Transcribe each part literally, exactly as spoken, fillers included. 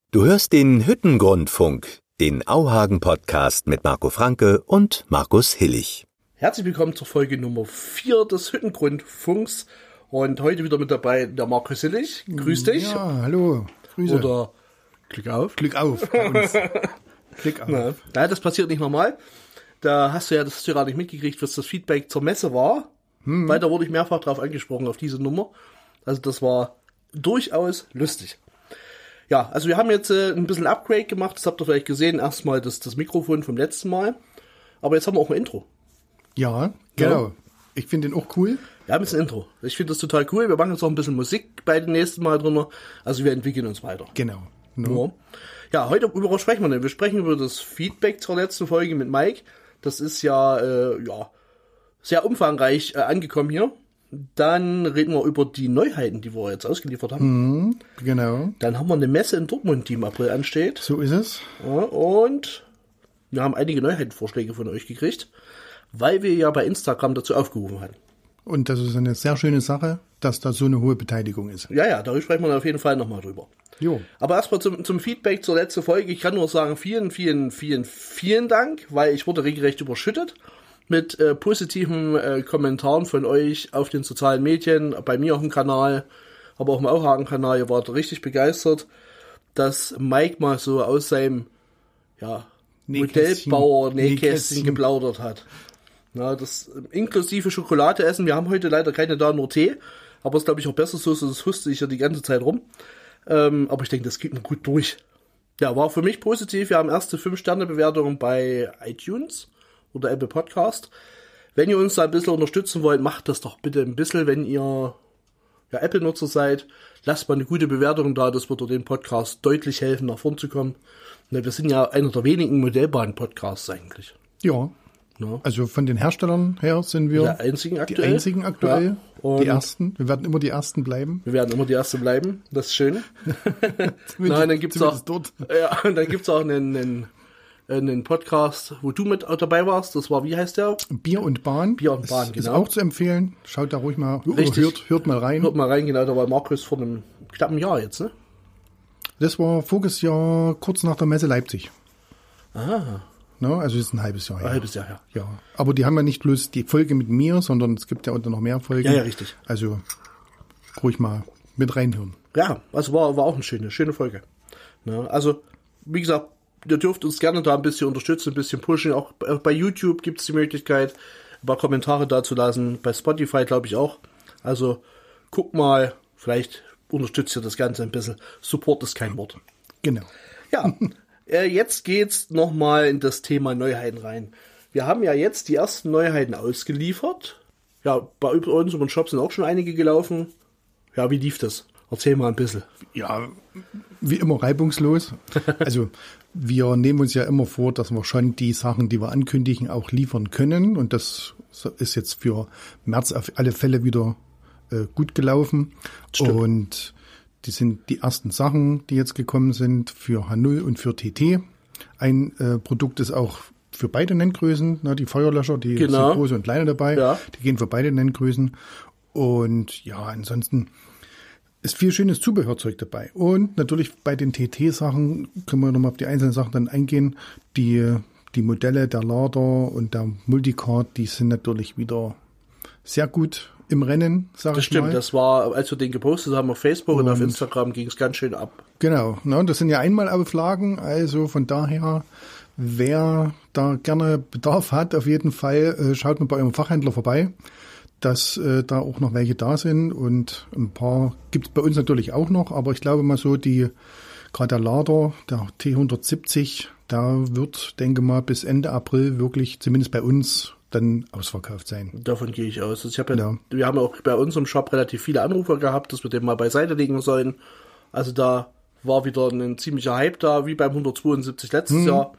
Du hörst den Hüttengrundfunk, den Auhagen-Podcast mit Marco Franke und Markus Hillig. Herzlich willkommen zur Folge Nummer vier des Hüttengrundfunks und heute wieder mit dabei der Markus Hillig. Grüß dich. Ja, hallo. Grüße. Oder Glück auf. Glück auf bei uns. Glück auf. Na, na, das passiert nicht normal. Da hast du ja, das hast du ja gar nicht mitgekriegt, was das Feedback zur Messe war. Hm. Weil da wurde ich mehrfach drauf angesprochen, auf diese Nummer. Also das war durchaus lustig. Ja, also wir haben jetzt äh, ein bisschen Upgrade gemacht, das habt ihr vielleicht gesehen, erstmal das, das Mikrofon vom letzten Mal, aber jetzt haben wir auch ein Intro. Ja, genau. Ja. Ich finde den auch cool. Wir haben jetzt ein Intro. Ich finde das total cool, wir machen jetzt auch ein bisschen Musik bei den nächsten Mal drin, also wir entwickeln uns weiter. Genau. No. Ja. ja, heute, über was sprechen wir denn? Wir sprechen über das Feedback zur letzten Folge mit Mike. Das ist ja, äh, ja sehr umfangreich äh, angekommen hier. Dann reden wir über die Neuheiten, die wir jetzt ausgeliefert haben. Mhm, genau. Dann haben wir eine Messe in Dortmund, die im April ansteht. So ist es. Ja, und wir haben einige Neuheitenvorschläge von euch gekriegt, weil wir ja bei Instagram dazu aufgerufen hatten. Und das ist eine sehr schöne Sache, dass da so eine hohe Beteiligung ist. Ja, ja, darüber sprechen wir auf jeden Fall nochmal drüber. Jo. Aber erstmal zum, zum Feedback zur letzten Folge. Ich kann nur sagen, vielen, vielen, vielen, vielen Dank, weil ich wurde regelrecht überschüttet mit äh, positiven äh, Kommentaren von euch auf den sozialen Medien, bei mir auf dem Kanal, aber auch im Auhagen-Kanal. Ihr wart richtig begeistert, dass Mike mal so aus seinem ja, Modellbauer-Nähkästchen geplaudert hat. Na, das inklusive Schokolade essen. Wir haben heute leider keine da, nur Tee, aber es ist, glaube ich, auch besser so, das huste ich ja die ganze Zeit rum. Ähm, aber ich denke, das geht mir gut durch. Ja, war für mich positiv. Wir haben erste fünf Sterne Bewertungen bei iTunes oder Apple Podcast. Wenn ihr uns da ein bisschen unterstützen wollt, macht das doch bitte ein bisschen, wenn ihr ja, Apple-Nutzer seid. Lasst mal eine gute Bewertung da, das wird dem Podcast deutlich helfen, nach vorn zu kommen. Wir sind ja einer der wenigen Modellbahn-Podcasts eigentlich. Ja. Ja. Also von den Herstellern her sind wir die einzigen aktuell. Die einzigen aktuell. Ja. Die ersten. Wir werden immer die Ersten bleiben. Wir werden immer die Ersten bleiben. Das ist schön. Nein, dann gibt's auch, dort. Ja, und dann gibt's auch einen, einen einen Podcast, wo du mit dabei warst. Das war, wie heißt der? Bier und Bahn. Bier und Bahn, ist, genau. Ist auch zu empfehlen. Schaut da ruhig mal, Richtig. Hört, hört mal rein. Hört mal rein, genau. Da war Markus vor einem knappen Jahr jetzt, ne? Das war voriges Jahr, kurz nach der Messe Leipzig. Ah. No, also das ist ein halbes Jahr her. Ein halbes Jahr, ja. Ja. Aber die haben ja nicht bloß die Folge mit mir, sondern es gibt ja unter noch mehr Folgen. Ja, ja, richtig. Also ruhig mal mit reinhören. Ja, also war, war auch eine schöne, schöne Folge. Ja, also, wie gesagt, ihr dürft uns gerne da ein bisschen unterstützen, ein bisschen pushen. Auch bei YouTube gibt es die Möglichkeit, ein paar Kommentare da zu lassen. Bei Spotify glaube ich auch. Also guck mal, vielleicht unterstützt ihr das Ganze ein bisschen. Support ist kein Wort. Genau. Ja, äh, jetzt geht's nochmal in das Thema Neuheiten rein. Wir haben ja jetzt die ersten Neuheiten ausgeliefert. Ja, bei uns im Shop sind auch schon einige gelaufen. Ja, wie lief das? Erzähl mal ein bisschen. Ja, wie immer reibungslos. Also wir nehmen uns ja immer vor, dass wir schon die Sachen, die wir ankündigen, auch liefern können. Und das ist jetzt für März auf alle Fälle wieder äh, gut gelaufen. Stimmt. Und die sind die ersten Sachen, die jetzt gekommen sind für H null und für T T. Ein äh, Produkt ist auch für beide Nenngrößen, ne, die Feuerlöscher, die genau. sind große und kleine dabei. Ja. Die gehen für beide Nenngrößen. Und ja, ansonsten ist viel schönes Zubehörzeug dabei. Und natürlich bei den T T-Sachen können wir nochmal auf die einzelnen Sachen dann eingehen. Die, die Modelle, der Lader und der Multicard, die sind natürlich wieder sehr gut im Rennen, sag das ich mal. Das stimmt, das war, als wir den gepostet haben auf Facebook und, und auf Instagram, ging es ganz schön ab. Genau, ne, das sind ja Einmalauflagen, also von daher, wer da gerne Bedarf hat, auf jeden Fall, äh, schaut mal bei eurem Fachhändler vorbei, dass äh, da auch noch welche da sind und ein paar gibt es bei uns natürlich auch noch, aber ich glaube mal so, die gerade der Lader, der T hundertsiebzig, da wird, denke mal, bis Ende April wirklich, zumindest bei uns, dann ausverkauft sein. Davon gehe ich aus. Ich habe ja, ja. Wir haben auch bei uns im Shop relativ viele Anrufer gehabt, dass wir den mal beiseite legen sollen. Also da war wieder ein ziemlicher Hype da, wie beim hundertzweiundsiebzig letztes hm. Jahr.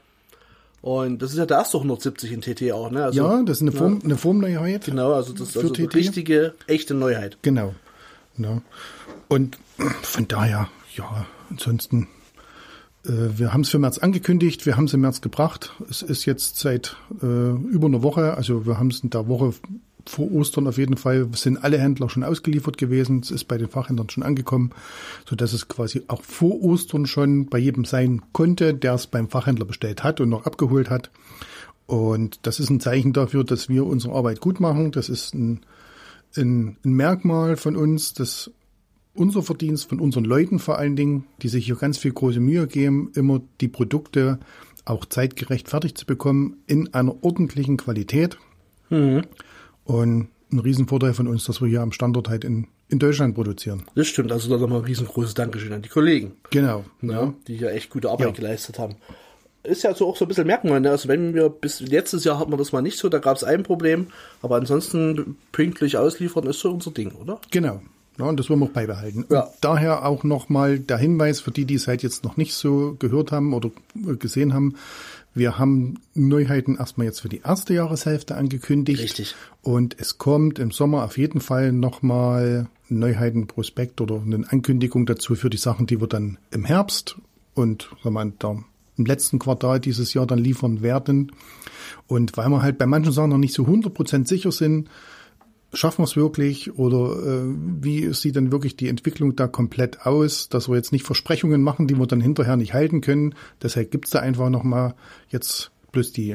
Und das ist ja der erste hundertsiebzig in T T auch, ne? Also, ja, das ist eine Form, ja. eine Formneuheit. Genau, also das ist also eine richtige, echte Neuheit. Genau. Ja. Und von daher, ja, ansonsten, äh, wir haben es für März angekündigt, wir haben es im März gebracht. Es ist jetzt seit äh, über einer Woche, also wir haben es in der Woche vor Ostern auf jeden Fall sind alle Händler schon ausgeliefert gewesen. Es ist bei den Fachhändlern schon angekommen, sodass es quasi auch vor Ostern schon bei jedem sein konnte, der es beim Fachhändler bestellt hat und noch abgeholt hat. Und das ist ein Zeichen dafür, dass wir unsere Arbeit gut machen. Das ist ein, ein, ein Merkmal von uns, dass unser Verdienst von unseren Leuten vor allen Dingen, die sich hier ganz viel große Mühe geben, immer die Produkte auch zeitgerecht fertig zu bekommen in einer ordentlichen Qualität. Mhm. Und ein Riesenvorteil von uns, dass wir hier am Standort halt in, in Deutschland produzieren. Das stimmt, also da nochmal ein riesengroßes Dankeschön an die Kollegen. Genau. Ja, ja. Die hier echt gute Arbeit ja. geleistet haben. Ist ja so auch so ein bisschen Merkmal, ne? Also wenn wir bis letztes Jahr hatten wir das mal nicht so, da gab es ein Problem, aber ansonsten pünktlich ausliefern ist so unser Ding, oder? Genau. Ja, und das wollen wir auch beibehalten. Ja. Und daher auch nochmal der Hinweis für die, die es halt jetzt noch nicht so gehört haben oder gesehen haben. Wir haben Neuheiten erstmal jetzt für die erste Jahreshälfte angekündigt. Richtig. Und es kommt im Sommer auf jeden Fall nochmal ein Neuheitenprospekt oder eine Ankündigung dazu für die Sachen, die wir dann im Herbst und sagen wir mal, da im letzten Quartal dieses Jahr dann liefern werden. Und weil wir halt bei manchen Sachen noch nicht so hundert Prozent sicher sind, schaffen wir es wirklich oder äh, wie sieht denn wirklich die Entwicklung da komplett aus, dass wir jetzt nicht Versprechungen machen, die wir dann hinterher nicht halten können. Deshalb gibt's da einfach nochmal jetzt bloß die,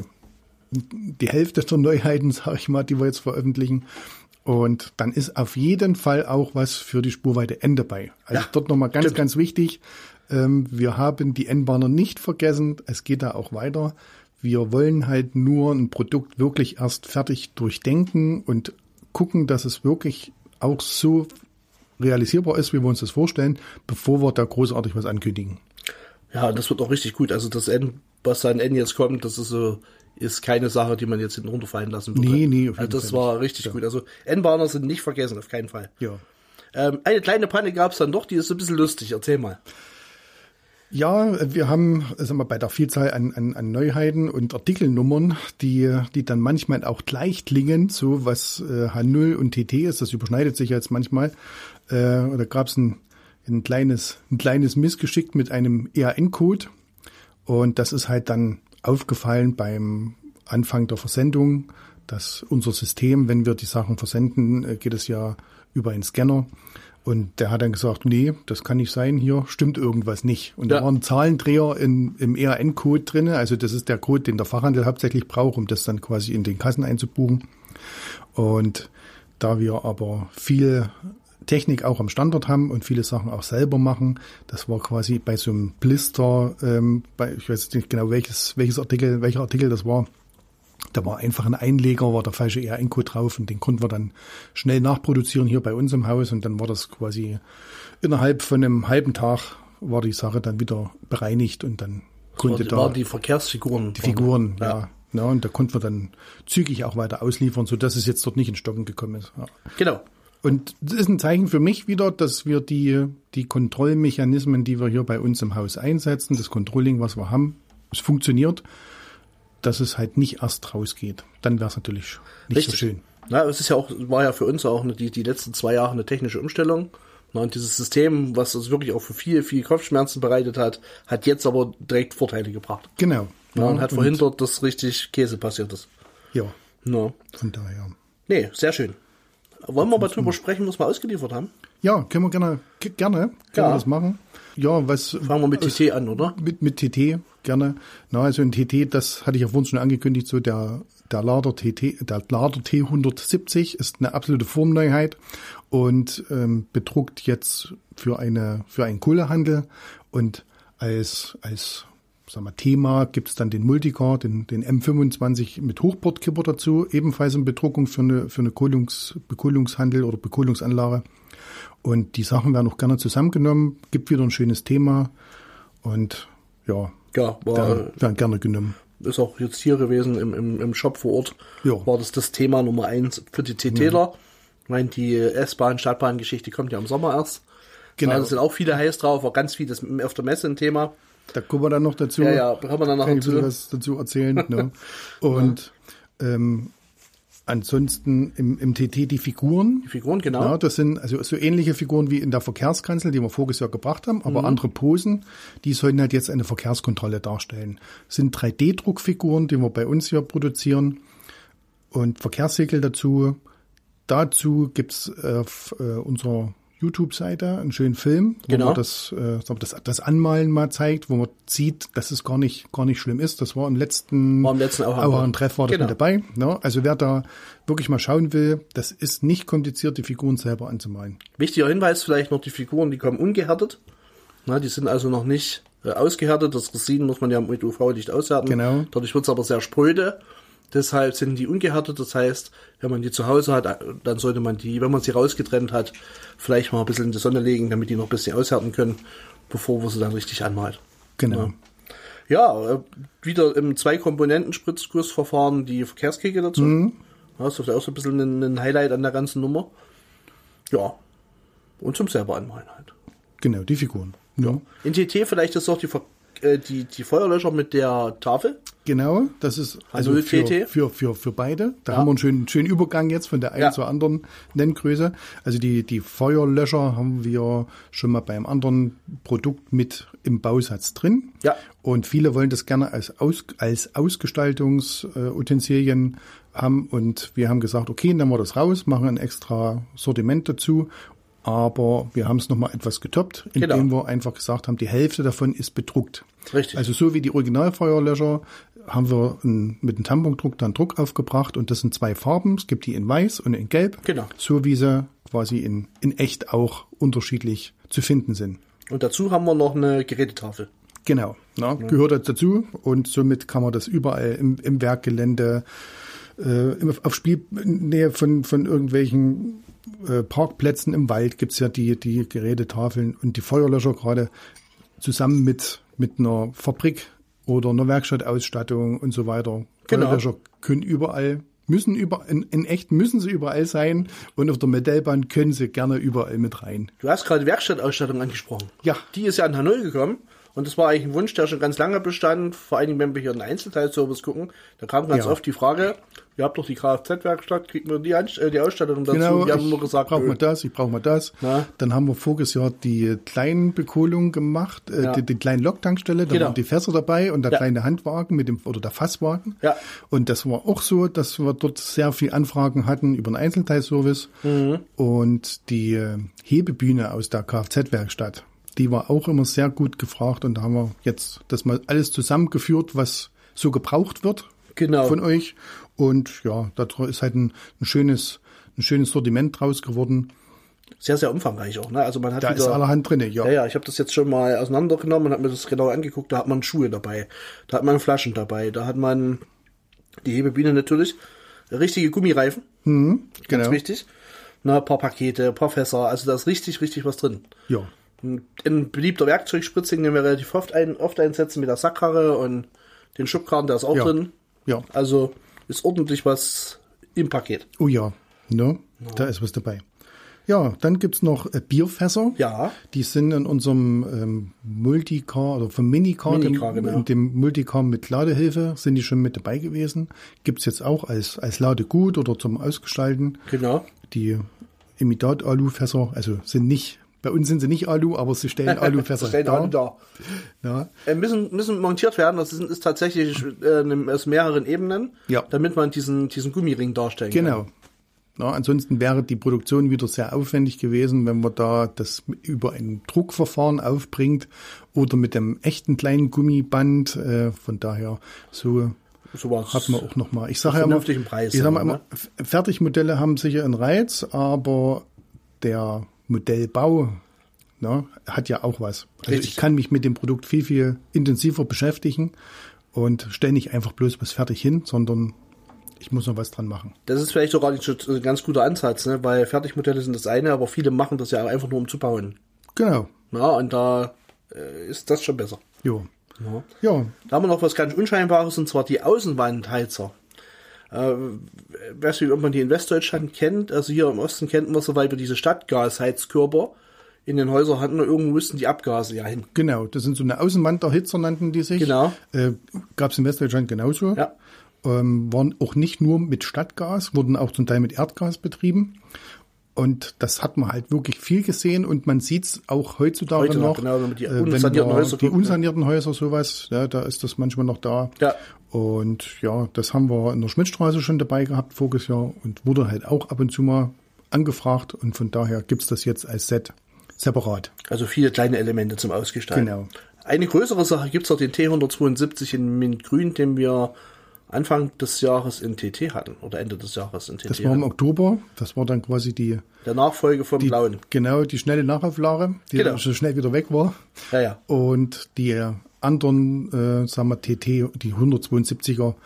die Hälfte der Neuheiten, sag ich mal, die wir jetzt veröffentlichen. Und dann ist auf jeden Fall auch was für die Spurweite N dabei. Also ja, dort nochmal ganz, stimmt. ganz wichtig. Ähm, wir haben die N-Bahner nicht vergessen. Es geht da auch weiter. Wir wollen halt nur ein Produkt wirklich erst fertig durchdenken und gucken, dass es wirklich auch so realisierbar ist, wie wir uns das vorstellen, bevor wir da großartig was ankündigen. Ja, das wird auch richtig gut. Also das N, was da an N jetzt kommt, das ist so, ist keine Sache, die man jetzt hinten runterfallen lassen würde. Nee, nee. Auf jeden also das Fall war nicht. richtig ja. gut. Also N-Bahner sind nicht vergessen, auf keinen Fall. Ja. Ähm, eine kleine Panne gab es dann doch, die ist ein bisschen lustig. Erzähl mal. Ja, wir haben sagen wir, bei der Vielzahl an, an, an Neuheiten und Artikelnummern, die, die dann manchmal auch gleich klingen, so was äh, H null und T T ist, das überschneidet sich jetzt manchmal. Äh, da gab es ein, ein, kleines, ein kleines Missgeschick mit einem E A N-Code und das ist halt dann aufgefallen beim Anfang der Versendung, dass unser System, wenn wir die Sachen versenden, äh, geht es ja über einen Scanner. Und der hat dann gesagt, nee, das kann nicht sein, hier stimmt irgendwas nicht. Und ja. da war ein Zahlendreher in, im E A N-Code drin, also das ist der Code, den der Fachhandel hauptsächlich braucht, um das dann quasi in den Kassen einzubuchen. Und da wir aber viel Technik auch am Standort haben und viele Sachen auch selber machen, das war quasi bei so einem Blister, ähm, bei, ich weiß nicht genau welches, welches Artikel, welcher Artikel das war. Da war einfach ein Einleger, war der falsche E A N-Code drauf und den konnten wir dann schnell nachproduzieren hier bei uns im Haus und dann war das quasi innerhalb von einem halben Tag war die Sache dann wieder bereinigt und dann das konnte war, da... waren die Verkehrsfiguren. Die Figuren, ja. ja. ja. Und da konnten wir dann zügig auch weiter ausliefern, sodass es jetzt dort nicht in Stocken gekommen ist. Ja. Genau. Und das ist ein Zeichen für mich wieder, dass wir die, die Kontrollmechanismen, die wir hier bei uns im Haus einsetzen, das Controlling, was wir haben, es funktioniert, dass es halt nicht erst rausgeht. Dann wäre es natürlich nicht Richtig. so schön. Na, es ist ja auch, war ja für uns auch eine, die, die letzten zwei Jahre eine technische Umstellung. Na, und dieses System, was uns wirklich auch für viel, viel Kopfschmerzen bereitet hat, hat jetzt aber direkt Vorteile gebracht. Genau. Na, ja, und hat und verhindert, dass richtig Käse passiert ist. Ja. Na. Von daher. Nee, sehr schön. Wollen wir mal drüber sprechen, was wir ausgeliefert haben? Ja, können wir gerne, gerne, können ja. wir das machen. Ja, was. Fangen wir mit T T an, oder? Mit, mit T T, gerne. Na, also ein T T, das hatte ich ja vorhin schon angekündigt, so der, der Lader T T, der Lader T hundertsiebzig ist eine absolute Formneuheit und ähm, bedruckt jetzt für eine, für einen Kohlehandel und als, als, sagen wir, Thema gibt's dann den Multicar, den, den M fünfundzwanzig mit Hochbordkipper dazu, ebenfalls in Bedruckung für eine, für eine Kohlungs, Bekohlungshandel oder Bekohlungsanlage. Und die Sachen werden auch gerne zusammengenommen, gibt wieder ein schönes Thema und ja, ja war, werden, werden gerne genommen. Ist auch jetzt hier gewesen im, im, im Shop vor Ort, ja. war das das Thema Nummer eins für die TTler. Ja. Ich meine, die S-Bahn, Stadtbahn-Geschichte kommt ja im Sommer erst. Genau. Da sind auch viele heiß drauf, war ganz viel das auf der Messe ein Thema. Da kommen wir dann noch dazu. Ja, ja, können wir dann noch Kann dazu. was dazu erzählen. Ne? Und ja. ähm, ansonsten im, im T T die Figuren. Die Figuren, genau. Ja, das sind also so ähnliche Figuren wie in der Verkehrskanzel, die wir voriges Jahr gebracht haben, aber mhm. andere Posen. Die sollen halt jetzt eine Verkehrskontrolle darstellen. Das sind drei D Druckfiguren, die wir bei uns hier produzieren. Und Verkehrssegel dazu. dazu gibt's auf äh, unserer YouTube-Seite einen schönen Film, wo Genau. man das, äh, das, das Anmalen mal zeigt, wo man sieht, dass es gar nicht, gar nicht schlimm ist. Das war im letzten, War im letzten Auhagen-Treff war das Genau. mit dabei. Ne? Also wer da wirklich mal schauen will, das ist nicht kompliziert, die Figuren selber anzumalen. Wichtiger Hinweis vielleicht noch, die Figuren, die kommen ungehärtet. Na, die sind also noch nicht äh, ausgehärtet. Das Resin muss man ja mit U V-Licht aushärten. Genau. Dadurch wird es aber sehr spröde. Deshalb sind die ungehärtet. Das heißt, wenn man die zu Hause hat, dann sollte man die, wenn man sie rausgetrennt hat, vielleicht mal ein bisschen in die Sonne legen, damit die noch ein bisschen aushärten können, bevor wir sie dann richtig anmalt. Genau. Ja, äh, wieder im Zwei-Komponenten-Spritzgussverfahren die Verkehrskegel dazu. Mhm. Ja, das ist auch so ein bisschen ein, ein Highlight an der ganzen Nummer. Ja, und zum selber anmalen halt. Genau, die Figuren. Ja. In T T vielleicht ist auch die, Ver äh, die, die Feuerlöscher mit der Tafel. Genau, das ist also Also für, T T? für, für, für beide. Da Ja. haben wir einen schönen, schönen Übergang jetzt von der einen Ja. zur anderen Nenngröße. Also die, die Feuerlöscher haben wir schon mal beim anderen Produkt mit im Bausatz drin. Ja. Und viele wollen das gerne als, Aus, als Ausgestaltungsutensilien haben. Und wir haben gesagt, okay, nehmen wir das raus, machen ein extra Sortiment dazu. Aber wir haben es nochmal etwas getoppt, indem Genau. wir einfach gesagt haben, die Hälfte davon ist bedruckt. Richtig. Also so wie die Originalfeuerlöscher haben wir ein, mit dem Tampondruck dann Druck aufgebracht und das sind zwei Farben. Es gibt die in weiß und in gelb. Genau. So wie sie quasi in, in echt auch unterschiedlich zu finden sind. Und dazu haben wir noch eine Gerätetafel. Genau, na, gehört das dazu und somit kann man das überall im, im Werkgelände, äh, im- auf Spielnähe von, von irgendwelchen äh, Parkplätzen im Wald gibt's ja die, die Gerätetafeln und die Feuerlöscher gerade zusammen mit, mit einer Fabrik oder einer Werkstattausstattung und so weiter. Genau. Feuerlöscher können überall, müssen über, in, in echt müssen sie überall sein und auf der Modellbahn können sie gerne überall mit rein. Du hast gerade Werkstattausstattung angesprochen. Ja. Die ist ja an Hanoi gekommen. Und das war eigentlich ein Wunsch, der schon ganz lange bestand. Vor allen Dingen, wenn wir hier einen Einzelteilservice gucken. Da kam ganz Ja. oft die Frage, ihr habt doch die Kfz-Werkstatt, kriegt man die, Anst- äh, die Ausstattung dazu? Genau, Wir haben ich nur gesagt, brauche nö. mal das, ich brauche mal das. Na? Dann haben wir voriges Jahr die Kleinbekohlung gemacht, äh, Ja. die, die kleine Loktankstelle, da Genau. waren die Fässer dabei und der Ja. kleine Handwagen mit dem oder der Fasswagen. Ja. Und das war auch so, dass wir dort sehr viel Anfragen hatten über einen Einzelteilservice Mhm. und die äh, Hebebühne aus der Kfz-Werkstatt. Die war auch immer sehr gut gefragt und da haben wir jetzt das mal alles zusammengeführt, was so gebraucht wird Genau. von euch. Und ja, da ist halt ein, ein schönes, ein schönes Sortiment draus geworden. Sehr, sehr umfangreich auch. Ne? Also man hat Da wieder, ist allerhand drin, ja. Ja, ja, ich habe das jetzt schon mal auseinandergenommen und habe mir das genau angeguckt. Da hat man Schuhe dabei, da hat man Flaschen dabei, da hat man die Hebebühne natürlich, richtige Gummireifen, Mhm, ganz genau. wichtig. Na, ein paar Pakete, ein paar Fässer, also da ist richtig, richtig was drin. Ja, Ein beliebter Werkzeugspritzing, den wir relativ oft, ein, oft einsetzen mit der Sackkarre und den Schubkarren, der ist auch Ja. drin. ja. Also ist ordentlich was im Paket. Oh ja, ne? Da ist was dabei. Ja, dann gibt's noch äh, Bierfässer. Ja. Die sind in unserem ähm, Multicar oder vom Minicar, Minicar, dem, genau. in dem Multicar mit Ladehilfe, sind die schon mit dabei gewesen. Gibt's jetzt auch als, als Ladegut oder zum Ausgestalten. Genau. Die Imitat-Alu-Fässer, also sind nicht, bei uns sind sie nicht Alu, aber sie stellen Alufässer Das stellen dar. alle da. Ja. Äh, müssen, müssen montiert werden. Das ist, ist tatsächlich äh, aus mehreren Ebenen, Ja. damit man diesen, diesen Gummiring darstellen Genau. kann. Ja, ansonsten wäre die Produktion wieder sehr aufwendig gewesen, wenn man da das über ein Druckverfahren aufbringt oder mit dem echten kleinen Gummiband. Äh, von daher so So was. hat man auch noch mal. Ich sage Zu ja immer, vernünftigen Preis, ich sag mal aber, immer, F- Fertigmodelle haben sicher einen Reiz, aber der Modellbau, ne, hat ja auch was. Also Richtig. ich kann mich mit dem Produkt viel viel intensiver beschäftigen und stelle nicht einfach bloß was fertig hin, sondern ich muss noch was dran machen. Das ist vielleicht sogar nicht ein ganz guter Ansatz, ne? Weil Fertigmodelle sind das eine, aber viele machen das ja einfach nur, um zu bauen. Genau. Ja, und da äh, ist das schon besser. Jo. Ja. Ja, Da haben wir noch was ganz Unscheinbares, und zwar die Außenwandheizer. Äh, weißt du, ob man die in Westdeutschland kennt? Also hier im Osten kennt man so, weil wir diese Stadtgasheizkörper in den Häusern hatten, und irgendwo müssten die Abgase ja hin. genau. Das sind so eine Außenwanderhitzer, nannten die sich. Genau. Äh, Gab es in Westdeutschland genauso. Ja. Ähm, waren auch nicht nur mit Stadtgas, wurden auch zum Teil mit Erdgas betrieben. Und das hat man halt wirklich viel gesehen und man sieht es auch heutzutage Heute noch, noch. genau, wenn man die äh, wenn unsanierten man Häuser Die guckt, ne? unsanierten Häuser, sowas, ja, da ist das manchmal noch da. Ja. Und ja, das haben wir in der Schmidtstraße schon dabei gehabt voriges Jahr und wurde halt auch ab und zu mal angefragt. Und von daher gibt's das jetzt als Set separat. Also viele kleine Elemente zum Ausgestalten. Genau. Eine größere Sache gibt's auch den T hundertzweiundsiebzig in Mintgrün, den wir Anfang des Jahres in T T hatten oder Ende des Jahres in T T Das war im hatten. Oktober. Das war dann quasi die, Der Nachfolge vom die Blauen. genau die schnelle Nachauflage, die Genau. dann so schnell wieder weg war. Ja, ja. Und die anderen, äh, sagen wir T T, die hundertzweiundsiebziger,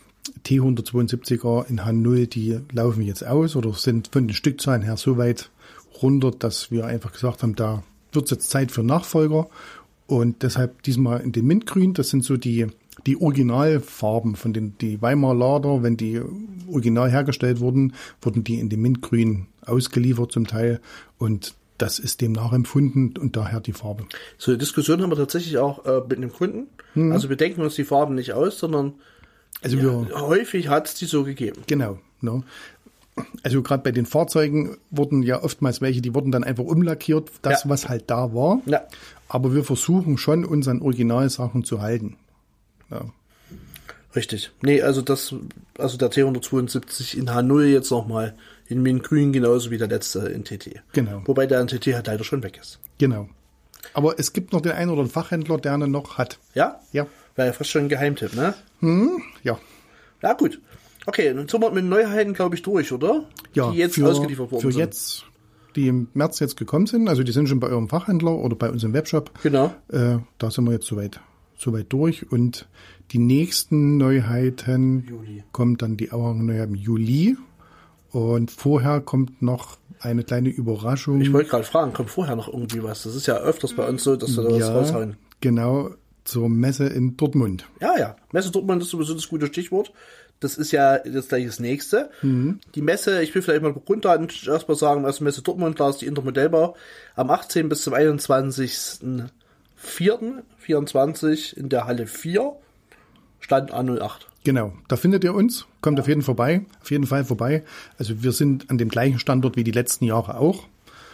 T hundertzweiundsiebziger in H null, die laufen jetzt aus oder sind von den Stückzahlen her so weit runter, dass wir einfach gesagt haben, da wird es jetzt Zeit für Nachfolger. Und deshalb diesmal in dem Mintgrün, das sind so die, die Originalfarben von den die Weimar Lader, wenn die original hergestellt wurden, wurden die in dem Mintgrün ausgeliefert zum Teil. Und das ist dem nachempfunden und daher die Farbe. So eine Diskussion haben wir tatsächlich auch äh, mit einem Kunden. Hm. Also wir denken uns die Farben nicht aus, sondern Also ja, wir, häufig hat es die so gegeben. genau, ne? Also gerade bei den Fahrzeugen wurden ja oftmals welche, die wurden dann einfach umlackiert, das, Ja. was halt da war. Ja. Aber wir versuchen schon, uns an Originalsachen zu halten. Ja. Richtig. Nee, also das, also der T hundertzweiundsiebzig in H null jetzt nochmal in Mintgrün genauso wie der letzte in T T. Genau. Wobei der in T T halt leider schon weg ist. Genau. Aber es gibt noch den einen oder anderen Fachhändler, der ihn noch hat. Ja? Ja. Wäre ja fast schon ein Geheimtipp, ne? Ja. Ja, gut. Okay, dann sind wir mit Neuheiten, glaube ich, durch, oder? Ja, Die jetzt für, ausgeliefert worden für sind. jetzt, die im März jetzt gekommen sind, also die sind schon bei eurem Fachhändler oder bei uns im Webshop. Genau. Äh, da sind wir jetzt soweit, soweit durch. Und die nächsten Neuheiten Juli. kommt dann die Auhanger Neuheiten im Juli. Und vorher kommt noch eine kleine Überraschung. Ich wollte gerade fragen, kommt vorher noch irgendwie was? Das ist ja öfters bei uns so, dass wir da was ja, raushauen. genau, zur Messe in Dortmund. Ja, ja. Messe Dortmund ist sowieso das gute Stichwort. Das ist ja jetzt gleich das nächste. Mhm. Die Messe, ich will vielleicht mal Grunddaten erstmal sagen, also Messe Dortmund, da ist die Intermodellbau am achtzehnten bis zum einundzwanzigsten vierten vierundzwanzig in der Halle vier, Stand A null acht. Genau, da findet ihr uns, kommt auf jeden vorbei, auf jeden Fall vorbei. Also wir sind an dem gleichen Standort wie die letzten Jahre auch.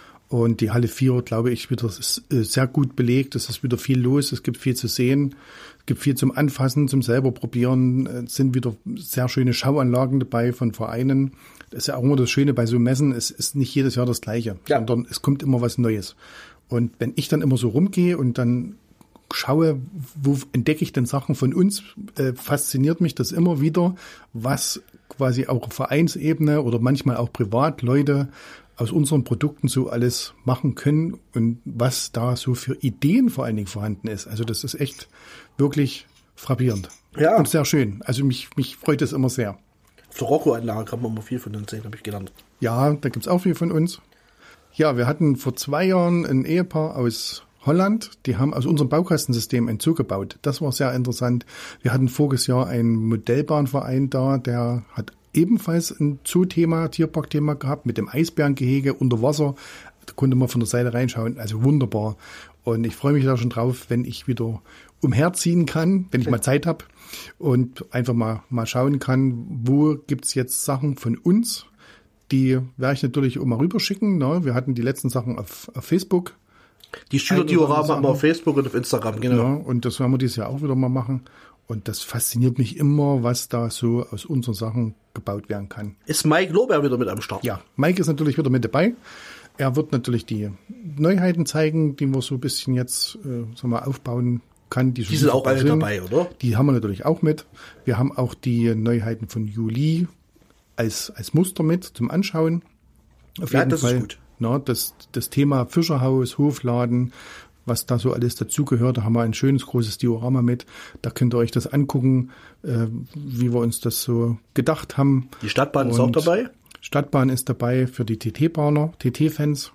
Und die Halle vier, glaube ich, wieder ist sehr gut belegt. Es ist wieder viel los, es gibt viel zu sehen, es gibt viel zum Anfassen, zum selber probieren. Es sind wieder sehr schöne Schauanlagen dabei von Vereinen. Das ist ja auch immer das Schöne bei so Messen, es ist nicht jedes Jahr das Gleiche, Ja. sondern es kommt immer was Neues. Und wenn ich dann immer so rumgehe und dann schaue, wo entdecke ich denn Sachen von uns, äh, fasziniert mich das immer wieder, was quasi auch auf Vereinsebene oder manchmal auch privat Leute aus unseren Produkten so alles machen können und was da so für Ideen vor allen Dingen vorhanden ist. Also das ist echt wirklich frappierend. Ja. Und sehr schön. Also mich, mich freut es immer sehr. Auf der Rocco-Anlage kann man mal viel von uns sehen, habe ich gelernt. Ja, da gibt's auch viel von uns. Ja, wir hatten vor zwei Jahren ein Ehepaar aus Holland, die haben aus unserem Baukastensystem einen Zug gebaut. Das war sehr interessant. Wir hatten voriges Jahr einen Modellbahnverein da, der hat ebenfalls ein Zoo-Thema, Tierpark-Thema gehabt, mit dem Eisbärengehege unter Wasser. Da konnte man von der Seite reinschauen, also wunderbar. Und ich freue mich da schon drauf, wenn ich wieder umherziehen kann, wenn ich mal Zeit habe und einfach mal, mal schauen kann, wo gibt's jetzt Sachen von uns. Die werde ich natürlich auch mal rüberschicken. Ne? Wir hatten die letzten Sachen auf, auf Facebook. Die Schülerdioramen haben wir auf Facebook und auf Instagram, genau. Ja, und das werden wir dieses Jahr auch wieder mal machen. Und das fasziniert mich immer, was da so aus unseren Sachen gebaut werden kann. Ist Mike Lohberg wieder mit am Start? Ja, Mike ist natürlich wieder mit dabei. Er wird natürlich die Neuheiten zeigen, die wir so ein bisschen jetzt äh, sagen wir, aufbauen kann. Die, Die sind auch alle dabei, oder? Die haben wir natürlich auch mit. Wir haben auch die Neuheiten von Juli als, als Muster mit zum Anschauen. Auf Ja, jeden das Fall. ist gut. Na, das, das Thema Fischerhaus, Hofladen, was da so alles dazugehört, da haben wir ein schönes großes Diorama mit. Da könnt ihr euch das angucken, äh, wie wir uns das so gedacht haben. Die Stadtbahn ist auch Und dabei. Stadtbahn ist dabei für die T T-Bahner, T T-Fans.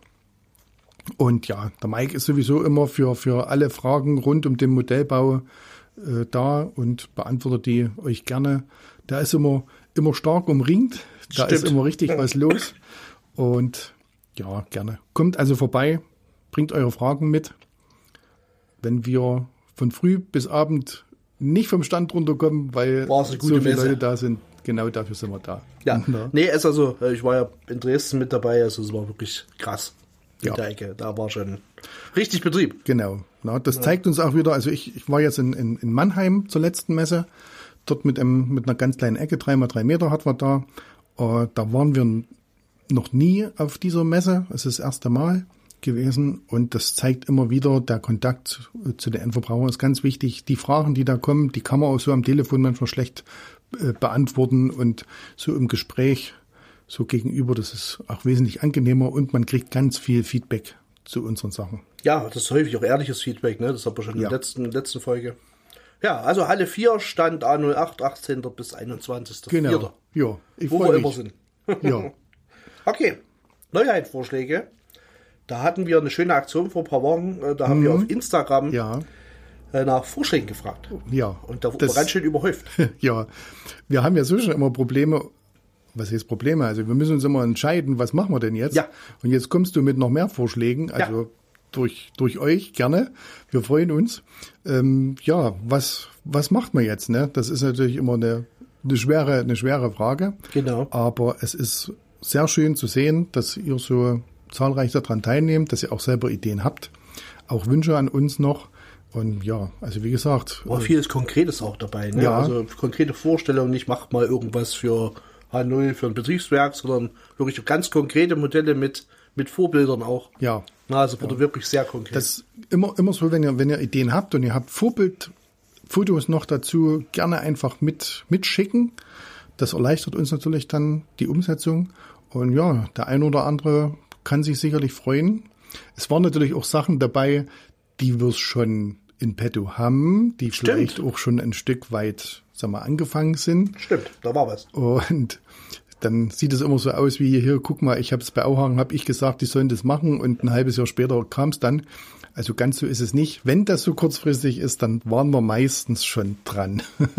Und ja, der Mike ist sowieso immer für, für alle Fragen rund um den Modellbau äh, da und beantwortet die euch gerne. Der ist immer, immer stark umringt. Da Stimmt. ist immer richtig was los. Und ja, gerne. Kommt also vorbei, bringt eure Fragen mit. Wenn wir von früh bis Abend nicht vom Stand runterkommen, weil War's eine so gute viele Messe. Leute da sind, genau dafür sind wir da. Ja. Ja. Nee, ist also, ich war ja in Dresden mit dabei, also es war wirklich krass. In Ja. der Ecke. Da war schon richtig Betrieb. Genau. Na, das zeigt uns auch wieder, also ich, ich war jetzt in, in, in Mannheim zur letzten Messe. dort mit einem, mit einer ganz kleinen Ecke, drei mal drei Meter hat wir da. Äh, da waren wir noch nie auf dieser Messe. Es ist das erste Mal gewesen und das zeigt immer wieder, der Kontakt zu den Endverbrauchern ist ganz wichtig. Die Fragen, die da kommen, die kann man auch so am Telefon manchmal schlecht äh, beantworten und so im Gespräch so gegenüber, das ist auch wesentlich angenehmer und man kriegt ganz viel Feedback zu unseren Sachen. Ja, das ist häufig auch ehrliches Feedback, ne? Das haben wir schon Ja. in der letzten, letzten Folge. Ja, also Halle vier, Stand A null acht, achtzehnten bis einundzwanzigsten Genau. vierten Ja, ich Wo wir freue immer mich. sind. Ja, Okay, Neuheitsvorschläge. Da hatten wir eine schöne Aktion vor ein paar Wochen. Äh, Da haben wir auf Instagram ja, äh, nach Vorschlägen gefragt. ja. Und da wurde Das- man ganz schön überhäuft. Ja, wir haben ja so schon immer Probleme. Was heißt Probleme? Also wir müssen uns immer entscheiden, was machen wir denn jetzt? Ja. Und jetzt kommst du mit noch mehr Vorschlägen, also Ja. durch, durch euch gerne. Wir freuen uns. Ähm, ja, was, was macht man jetzt? Ne? Das ist natürlich immer eine, eine schwere, eine schwere Frage. Genau. Aber es ist sehr schön zu sehen, dass ihr so zahlreich daran teilnehmt, dass ihr auch selber Ideen habt, auch Wünsche an uns noch. Und ja, also wie gesagt, Aber vieles Konkretes auch dabei. Ne? Ja. Also konkrete Vorstellungen, nicht macht mal irgendwas für H null, für ein Betriebswerk, sondern wirklich ganz konkrete Modelle mit, mit Vorbildern auch. ja, Na, also wurde wirklich sehr konkret. das immer, immer so, wenn ihr, wenn ihr Ideen habt und ihr habt Vorbildfotos noch dazu, gerne einfach mit, mitschicken. Das erleichtert uns natürlich dann die Umsetzung. Und ja, der ein oder andere kann sich sicherlich freuen. Es waren natürlich auch Sachen dabei, die wir schon in petto haben, die Stimmt. vielleicht auch schon ein Stück weit, sag mal, angefangen sind. Stimmt, da war was. Und dann sieht es immer so aus wie, hier, guck mal, ich habe es bei Auhagen, habe ich gesagt, die sollen das machen und ein halbes Jahr später kam es dann. Also ganz so ist es nicht. Wenn das so kurzfristig ist, dann waren wir meistens schon dran.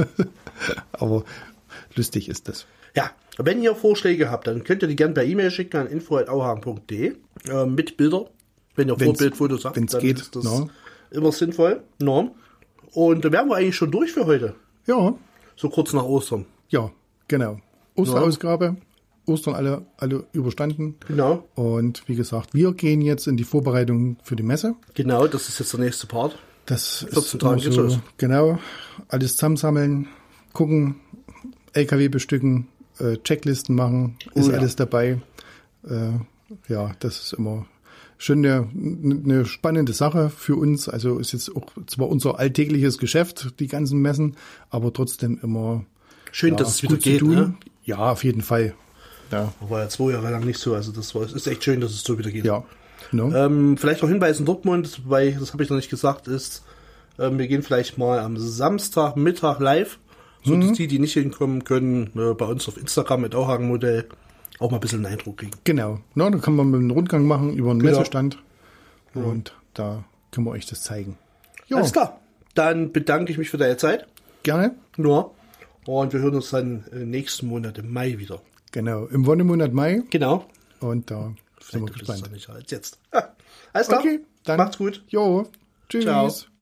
Aber lustig ist das. Ja, wenn ihr Vorschläge habt, dann könnt ihr die gerne per E-Mail schicken an info at auhagen punkt de äh, mit Bilder. Wenn ihr Wenn's- Vorbildfotos habt, wenn's dann geht, ist das no. immer sinnvoll. No. Und da wären wir eigentlich schon durch für heute. Ja, So kurz nach Ostern. ja, genau. Osterausgabe, Ostern alle, alle überstanden. Genau. Und wie gesagt, wir gehen jetzt in die Vorbereitung für die Messe. Genau, das ist jetzt der nächste Part. Das vierzehn ist Tage immer geht's so, los. genau, alles zusammensammeln, gucken, L K W bestücken, äh, Checklisten machen, ist Oh ja. alles dabei. Äh, ja, das ist immer schon eine, eine spannende Sache für uns. Also ist jetzt auch zwar unser alltägliches Geschäft, die ganzen Messen, aber trotzdem immer Schön, ja, dass es wieder gut zu geht. tun. Ne? Ja, auf jeden Fall. Ja, War ja zwei Jahre lang nicht so. Also das war, es ist echt schön, dass es so wieder geht. ja. No? Ähm, vielleicht noch Hinweis in Dortmund, weil das habe ich noch nicht gesagt, ist, ähm, wir gehen vielleicht mal am Samstagmittag live, so dass die, die nicht hinkommen können, äh, bei uns auf Instagram mit Auhagen-Modell auch mal ein bisschen einen Eindruck kriegen. Genau. Na, da kann man mit einem Rundgang machen über einen Genau. Messestand und da können wir euch das zeigen. Ja, Alles klar. Dann bedanke ich mich für deine Zeit. gerne. Nur. Und wir hören uns dann äh, nächsten Monat im Mai wieder. Genau, im Wonnemonat Mai Genau. und da sind wir Vielleicht ist es gespannt. dann nicht als jetzt. Ah, alles klar. Okay, dann Macht's gut. Jo, tschüss. Ciao.